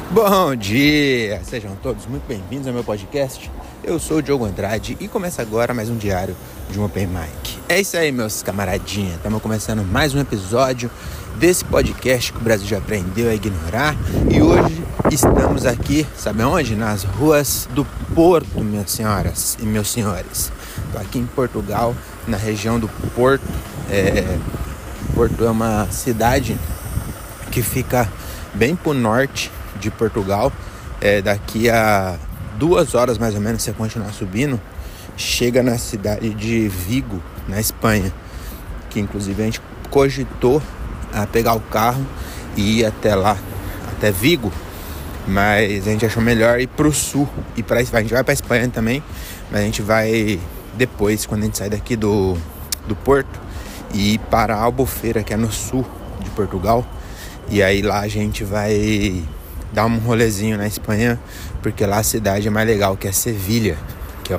Bom dia! Sejam todos muito bem-vindos ao meu podcast. Eu sou o Diogo Andrade e começa agora mais um diário de um Open Mic. É isso aí, meus camaradinhas. Estamos começando mais um episódio desse podcast que o Brasil já aprendeu a ignorar. E hoje estamos aqui, sabe onde? Nas ruas do Porto, minhas senhoras e meus senhores. Estou aqui em Portugal, na região do Porto. Porto é uma cidade que fica bem pro norte de Portugal. Daqui a 2 horas mais ou menos, se você continuar subindo, chega na cidade de Vigo, na Espanha, que inclusive a gente cogitou a pegar o carro e ir até lá, até Vigo, mas a gente achou melhor ir pro sul e a gente vai pra Espanha também, mas a gente vai depois, quando a gente sair daqui do Porto, e ir para Albufeira, que é no sul de Portugal. E aí lá a gente vai dar um rolezinho na Espanha, porque lá a cidade é mais legal, que é Sevilha, que é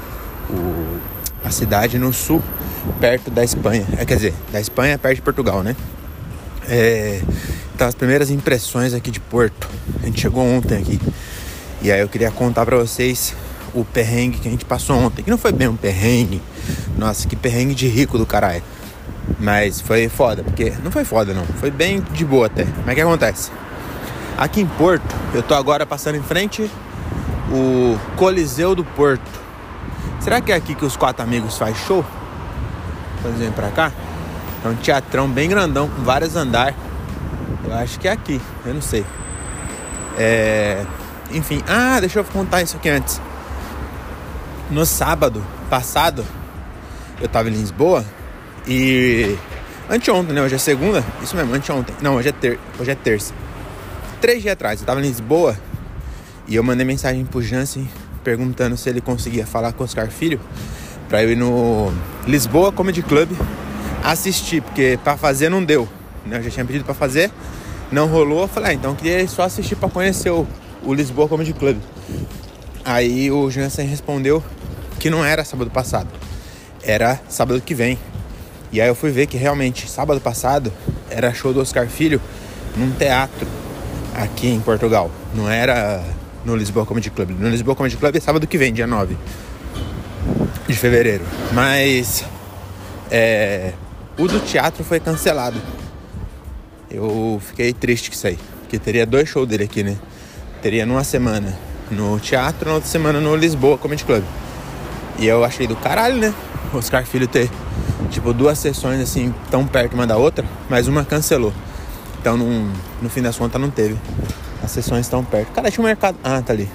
a cidade no sul, perto da Espanha. Quer dizer, da Espanha perto de Portugal, né? Então as primeiras impressões aqui de Porto. A gente chegou ontem aqui. E aí eu queria contar pra vocês o perrengue que a gente passou ontem. Que não foi bem um perrengue. Nossa, que perrengue de rico do caralho. Mas foi foda, porque... Não foi foda, não. Foi bem de boa até. Mas o que acontece? Aqui em Porto, eu tô agora passando em frente o Coliseu do Porto. Será que é aqui que os 4 amigos faz show? Quando eles vêm pra cá? É um teatrão bem grandão, com vários andares. Eu acho que é aqui, eu não sei. Enfim, deixa eu contar isso aqui antes. No sábado passado, eu tava em Lisboa. E anteontem, né? Hoje é segunda. Isso mesmo, anteontem. Não, hoje é terça. 3 dias atrás, eu tava em Lisboa. E eu mandei mensagem pro Jansen perguntando se ele conseguia falar com o Oscar Filho pra eu ir no Lisboa Comedy Club assistir, porque pra fazer não deu, né? Eu já tinha pedido pra fazer, não rolou. Eu falei, então eu queria só assistir pra conhecer o Lisboa Comedy Club. Aí o Jansen respondeu que não era sábado passado, era sábado que vem. E aí eu fui ver que realmente sábado passado era show do Oscar Filho num teatro aqui em Portugal. Não era no Lisboa Comedy Club. No Lisboa Comedy Club é sábado que vem, dia 9 de fevereiro. Mas o do teatro foi cancelado. Eu fiquei triste com isso aí, porque teria 2 shows dele aqui, né? Teria numa semana no teatro, na outra semana no Lisboa Comedy Club. E eu achei do caralho, né? O Oscar Filho ter, tipo, 2 sessões assim, tão perto uma da outra, mas uma cancelou. Então, no fim das contas, não teve as sessões tão perto. Cara, tinha um mercado... tá ali.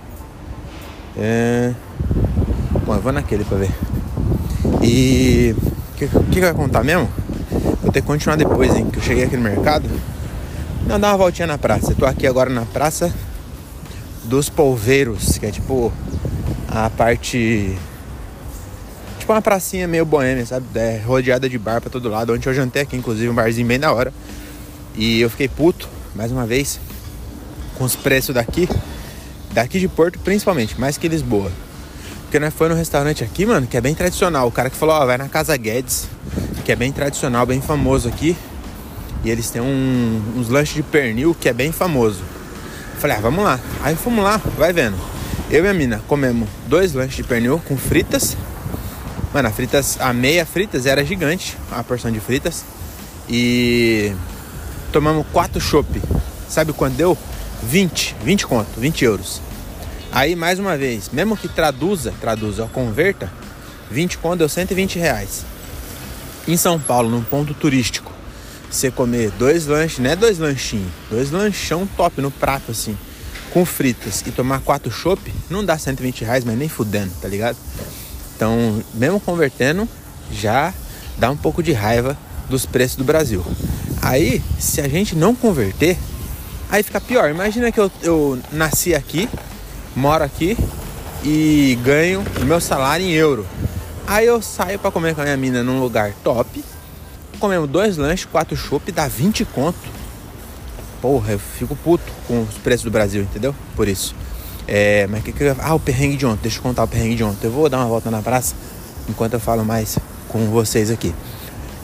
Bom, eu vou naquele pra ver. E... O que vai contar mesmo? Vou ter que continuar depois, hein? Que eu cheguei aqui no mercado. Não, dar uma voltinha na praça. Eu tô aqui agora na Praça dos Polveiros, que é tipo a parte... Tipo uma pracinha meio boêmia, sabe? Rodeada de bar pra todo lado. Onde eu jantei aqui, inclusive, um barzinho bem da hora. E eu fiquei puto, mais uma vez, com os preços daqui de Porto, principalmente, mais que Lisboa. Porque nós foi no restaurante aqui, mano, que é bem tradicional. O cara que falou, vai na Casa Guedes, que é bem tradicional, bem famoso aqui. E eles têm uns lanches de pernil que é bem famoso. Falei, vamos lá. Aí fomos lá, vai vendo. Eu e a mina comemos 2 lanches de pernil com fritas. Mano, a meia fritas era gigante, a porção de fritas. E tomamos 4 chopp. Sabe quanto deu? 20 conto, 20 euros. Aí, mais uma vez, mesmo que traduza ou converta, 20 conto deu 120 reais. Em São Paulo, num ponto turístico, você comer 2 lanches, não é 2 lanchinhos, 2 lanchão top no prato, assim, com fritas, e tomar 4 chopp, não dá 120 reais, mas nem fudendo, tá ligado? Então, mesmo convertendo, já dá um pouco de raiva dos preços do Brasil. Aí, se a gente não converter, aí fica pior. Imagina que eu nasci aqui, moro aqui e ganho o meu salário em euro. Aí eu saio pra comer com a minha mina num lugar top, comemos 2 lanches, 4 chopp, dá 20 conto. Porra, eu fico puto com os preços do Brasil, entendeu? Por isso. Mas o perrengue de ontem. Deixa eu contar o perrengue de ontem. Eu vou dar uma volta na praça enquanto eu falo mais com vocês aqui.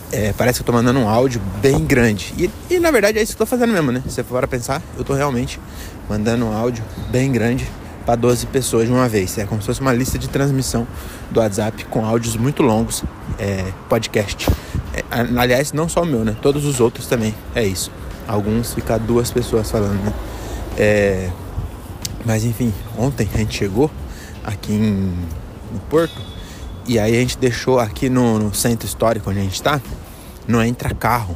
parece que eu tô mandando um áudio bem grande. E na verdade é isso que eu tô fazendo mesmo, né? Se você for pensar, eu tô realmente mandando um áudio bem grande para 12 pessoas de uma vez. É como se fosse uma lista de transmissão do WhatsApp com áudios muito longos, podcast. Aliás, não só o meu, né? Todos os outros também, é isso. Alguns fica 2 pessoas falando, né? Mas enfim, ontem a gente chegou aqui no Porto. E aí a gente deixou aqui no centro histórico onde a gente tá, não entra carro.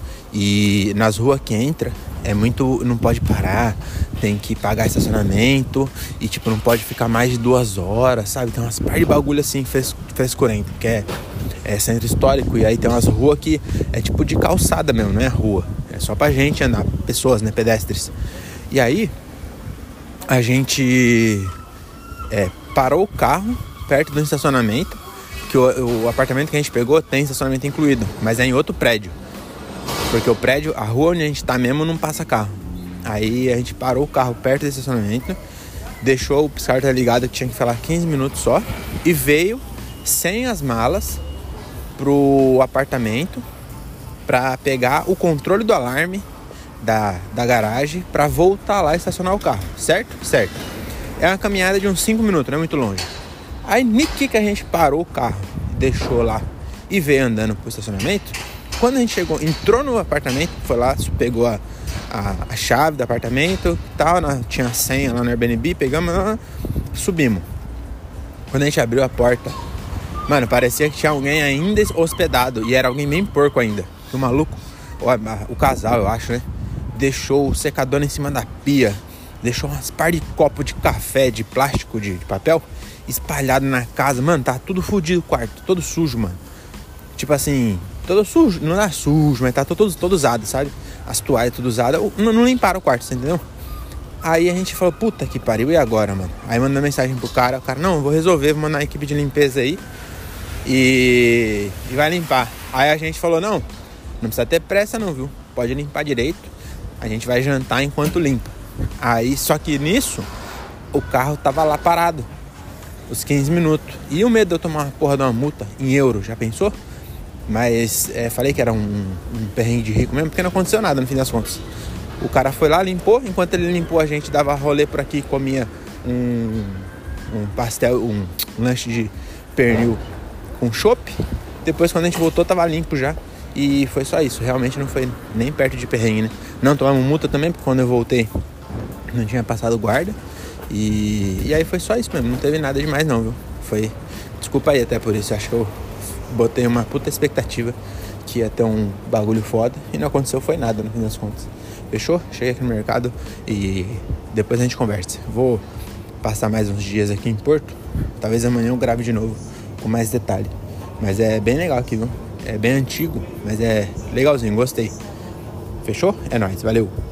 E nas ruas que entra, não pode parar, tem que pagar estacionamento. E tipo, não pode ficar mais de 2 horas, sabe? Tem umas par de bagulho assim, frescurento, porque é centro histórico. E aí tem umas ruas que é tipo de calçada mesmo, não é rua. É só pra gente andar, pessoas, né, pedestres. E aí, a gente parou o carro perto do estacionamento, que o apartamento que a gente pegou tem estacionamento incluído, mas é em outro prédio, porque o prédio, a rua onde a gente tá mesmo, não passa carro. Aí a gente parou o carro perto do estacionamento, deixou o piscar ligado, que tinha que falar 15 minutos só, e veio sem as malas pro apartamento pra pegar o controle do alarme da garagem pra voltar lá e estacionar o carro, certo? Certo. É uma caminhada de uns 5 minutos, não é muito longe. Aí, nique que a gente parou o carro, deixou lá e veio andando pro estacionamento. Quando a gente chegou, entrou no apartamento, foi lá, pegou a chave do apartamento e tal, tinha a senha lá no Airbnb, pegamos, subimos. Quando a gente abriu a porta, mano, parecia que tinha alguém ainda hospedado, e era alguém bem porco ainda. O maluco, o casal, eu acho, né? Deixou o secador em cima da pia, deixou umas par de copo de café, de plástico, de papel, espalhado na casa. Mano, tá tudo fodido o quarto, todo sujo, mano. Tipo assim, todo sujo, não é sujo, mas tá todo usado, sabe? As toalhas tudo usadas, não limparam o quarto, você entendeu? Aí a gente falou, puta que pariu, e agora, mano? Aí mandou mensagem pro cara, o cara, não, vou resolver, vou mandar a equipe de limpeza aí e vai limpar. Aí a gente falou, não precisa ter pressa não, viu? Pode limpar direito, a gente vai jantar enquanto limpa. Aí, só que nisso, o carro tava lá parado, os 15 minutos. E o medo de eu tomar uma porra de uma multa em euro, já pensou? Mas falei que era um perrengue de rico mesmo, porque não aconteceu nada no fim das contas. O cara foi lá, limpou. Enquanto ele limpou, a gente dava rolê por aqui, comia um pastel, um lanche de pernil com chopp. Depois, quando a gente voltou, tava limpo já. E foi só isso, realmente não foi nem perto de perrengue, né? Não tomamos multa também, porque quando eu voltei não tinha passado guarda. E aí foi só isso mesmo, não teve nada demais não, viu? Desculpa aí até por isso, acho que eu botei uma puta expectativa que ia ter um bagulho foda e não aconteceu, foi nada no fim das contas. Fechou? Cheguei aqui no mercado e depois a gente conversa. Vou passar mais uns dias aqui em Porto, talvez amanhã eu grave de novo com mais detalhe. Mas é bem legal aqui, viu? É bem antigo, mas é legalzinho, gostei. Fechou? É nóis, valeu!